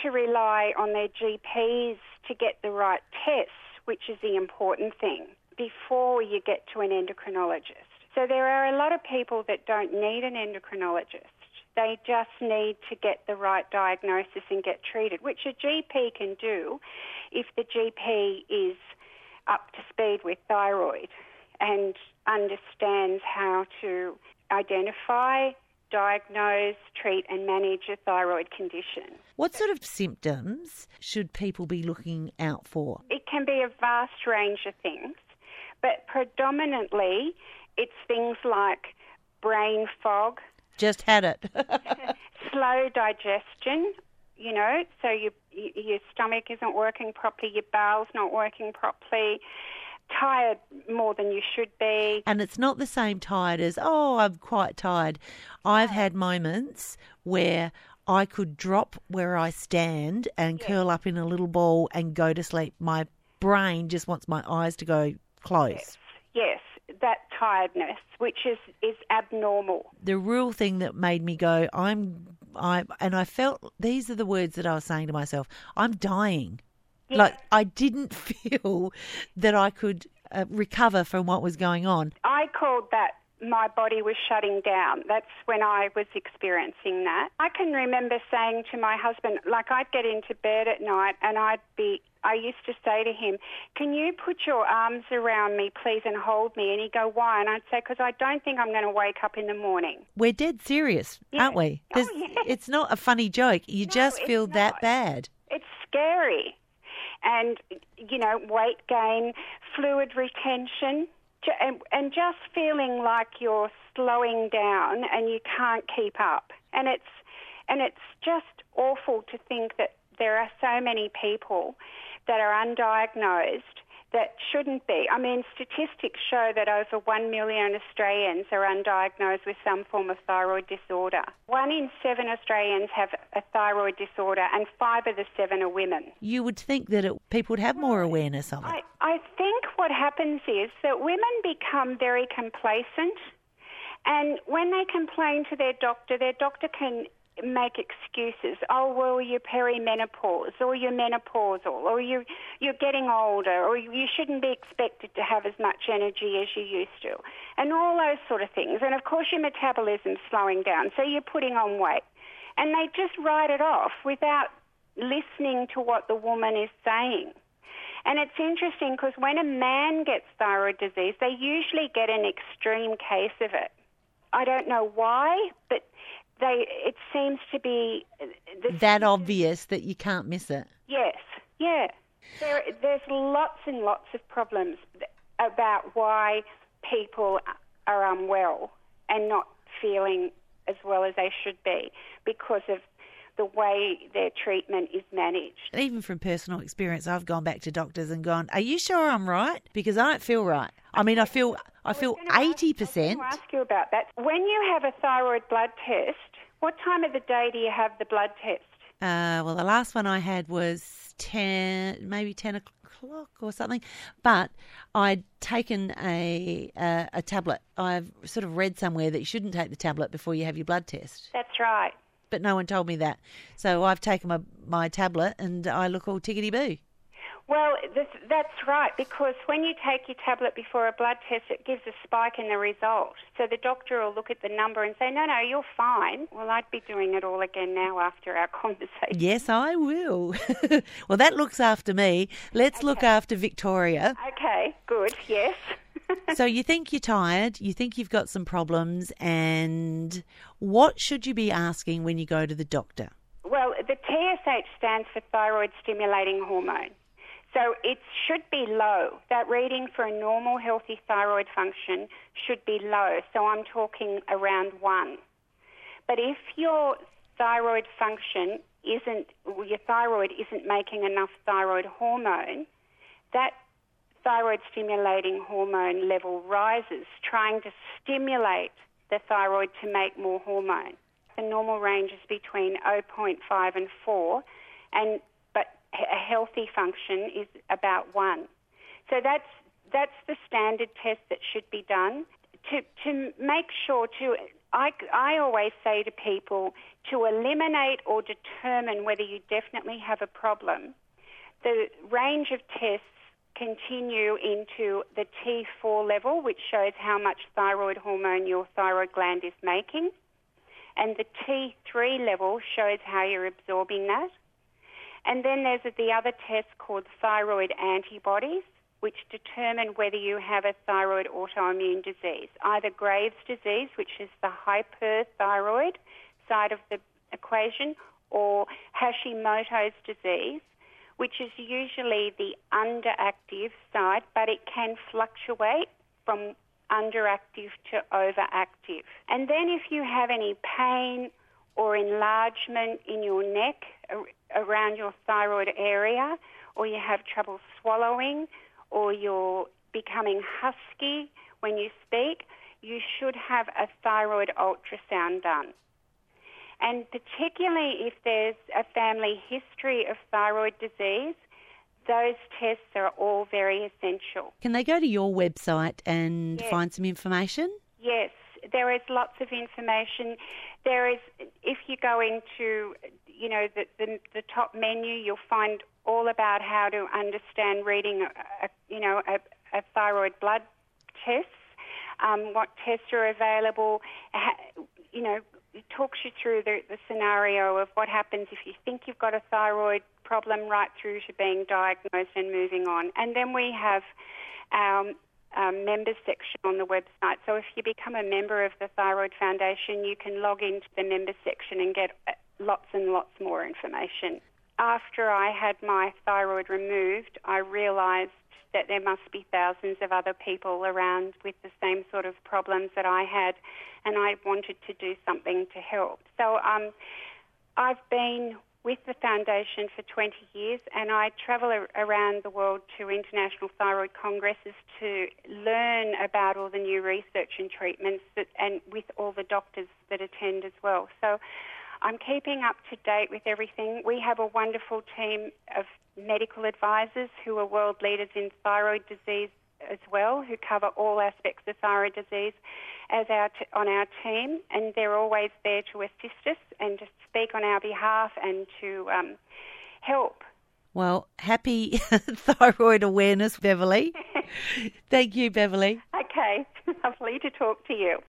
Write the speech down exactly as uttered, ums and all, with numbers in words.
to rely on their G Ps to get the right tests, which is the important thing, before you get to an endocrinologist. So there are a lot of people that don't need an endocrinologist. They just need to get the right diagnosis and get treated, which a G P can do if the G P is up to speed with thyroid and understands how to identify, diagnose, treat and manage a thyroid condition. What sort of symptoms should people be looking out for? It can be a vast range of things, but predominantly it's things like brain fog. Just had it. Slow digestion, you know, so you, your stomach isn't working properly, your bowel's not working properly, tired more than you should be. And it's not the same tired as, oh, I'm quite tired. I've had moments where I could drop where I stand and yes. curl up in a little ball and go to sleep. My brain just wants my eyes to go closed. Yes, yes. That tiredness, which is, is abnormal. The real thing that made me go, I'm, I, and I felt, these are the words that I was saying to myself, I'm dying. Yeah. Like, I didn't feel that I could uh, recover from what was going on. I called that my body was shutting down. That's when I was experiencing that. I can remember saying to my husband, like I'd get into bed at night and I'd be, I used to say to him, can you put your arms around me, please, and hold me? And he'd go, why? And I'd say, because I don't think I'm going to wake up in the morning. We're dead serious, yeah. aren't we? Oh, yes. It's not a funny joke. You no, just feel that not. bad. It's scary. And, you know, weight gain, fluid retention, and, and just feeling like you're slowing down and you can't keep up. And it's and it's just awful to think that there are so many people that are undiagnosed that shouldn't be. I mean, statistics show that over one million Australians are undiagnosed with some form of thyroid disorder. One in seven Australians have a thyroid disorder and five of the seven are women. You would think that it, people would have more awareness of it. I, I think what happens is that women become very complacent, and when they complain to their doctor, their doctor can make excuses. Oh, well, you're perimenopause, or you're menopausal, or you're, you're getting older, or you shouldn't be expected to have as much energy as you used to, and all those sort of things. And, of course, your metabolism's slowing down, so you're putting on weight. And they just write it off without listening to what the woman is saying. And it's interesting because when a man gets thyroid disease, they usually get an extreme case of it. I don't know why, but They, it seems to be the that obvious that you can't miss it. Yes, yeah. There, there's lots and lots of problems about why people are unwell and not feeling as well as they should be because of the way their treatment is managed. Even from personal experience, I've gone back to doctors and gone, are you sure I'm right? Because I don't feel right. I mean, I feel I feel eighty percent. I was going to ask you about that. When you have a thyroid blood test, what time of the day do you have the blood test? Uh, well, the last one I had was ten, maybe ten o'clock or something. But I'd taken a, a a tablet. I've sort of read somewhere that you shouldn't take the tablet before you have your blood test. That's right. But no one told me that. So I've taken my, my tablet and I look all tickety-boo. Well, this, that's right, because when you take your tablet before a blood test, it gives a spike in the result. So the doctor will look at the number and say, no, no, you're fine. Well, I'd be doing it all again now after our conversation. Yes, I will. Well, that looks after me. Let's okay. look after Victoria. Okay, good, yes. So you think you're tired, you think you've got some problems, and what should you be asking when you go to the doctor? Well, the T S H stands for thyroid stimulating hormone. So it should be low. That reading for a normal, healthy thyroid function should be low. So I'm talking around one. But if your thyroid function isn't, your thyroid isn't making enough thyroid hormone, that thyroid stimulating hormone level rises, trying to stimulate the thyroid to make more hormone. The normal range is between zero point five and four, and a healthy function is about one. So that's that's the standard test that should be done. To to make sure, to I, I always say to people to eliminate or determine whether you definitely have a problem, the range of tests continue into the T four level, which shows how much thyroid hormone your thyroid gland is making, and the T three level shows how you're absorbing that. And then there's the other test called thyroid antibodies, which determine whether you have a thyroid autoimmune disease, either Graves' disease, which is the hyperthyroid side of the equation, or Hashimoto's disease, which is usually the underactive side, but it can fluctuate from underactive to overactive. And then if you have any pain or enlargement in your neck around your thyroid area, or you have trouble swallowing, or you're becoming husky when you speak, you should have a thyroid ultrasound done. And particularly if there's a family history of thyroid disease, those tests are all very essential. Can they go to your website and Yes. find some information? Yes, there is lots of information. There is, if you go into, you know, the, the, the top menu, you'll find all about how to understand reading, a, a, you know, a, a thyroid blood tests, um, what tests are available, ha, you know, it talks you through the, the scenario of what happens if you think you've got a thyroid problem right through to being diagnosed and moving on. And then we have our um, members section on the website. So if you become a member of the Thyroid Foundation, you can log into the members section and get lots and lots more information. After I had my thyroid removed, I realised that there must be thousands of other people around with the same sort of problems that I had, and I wanted to do something to help. So um, I've been with the foundation for twenty years, and I travel a- around the world to international thyroid congresses to learn about all the new research and treatments that, and with all the doctors that attend as well. So I'm keeping up to date with everything. We have a wonderful team of medical advisors who are world leaders in thyroid disease as well, who cover all aspects of thyroid disease as our t- on our team, and they're always there to assist us and to speak on our behalf and to um, help. Well, happy thyroid awareness, Beverly. Thank you, Beverly. Okay, lovely to talk to you.